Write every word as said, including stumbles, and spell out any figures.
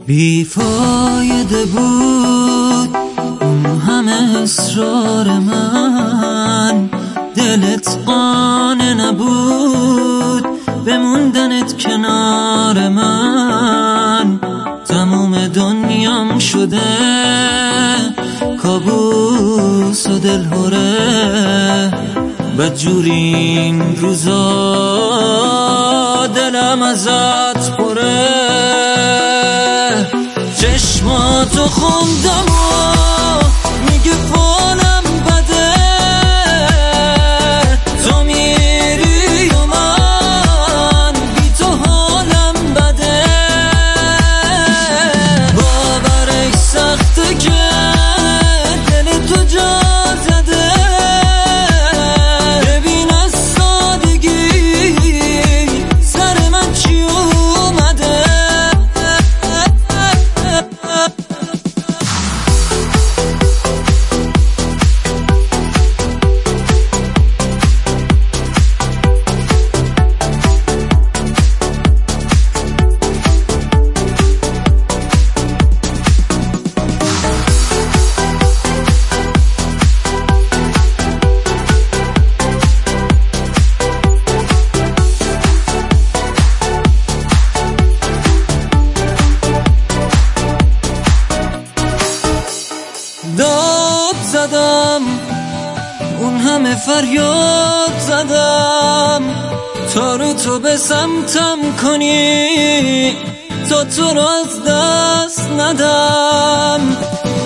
بیفایده بود اون همه اصرار من، دلت قانع نبود بموندنت کنار من. تموم دنیام شده کابوس و دلهوره، بدجورین روزا دلم ازت پره. چشماتو خوندم و میگه فالم بده، تو میری و من بی تو حالم بده. باورش سخته که دل تو جا زده، ببین از سادگی سر من چی اومده. داد زدم اون همه فریاد زدم تا رو تو به سمتم کنی، تا تو رو از دست ندم.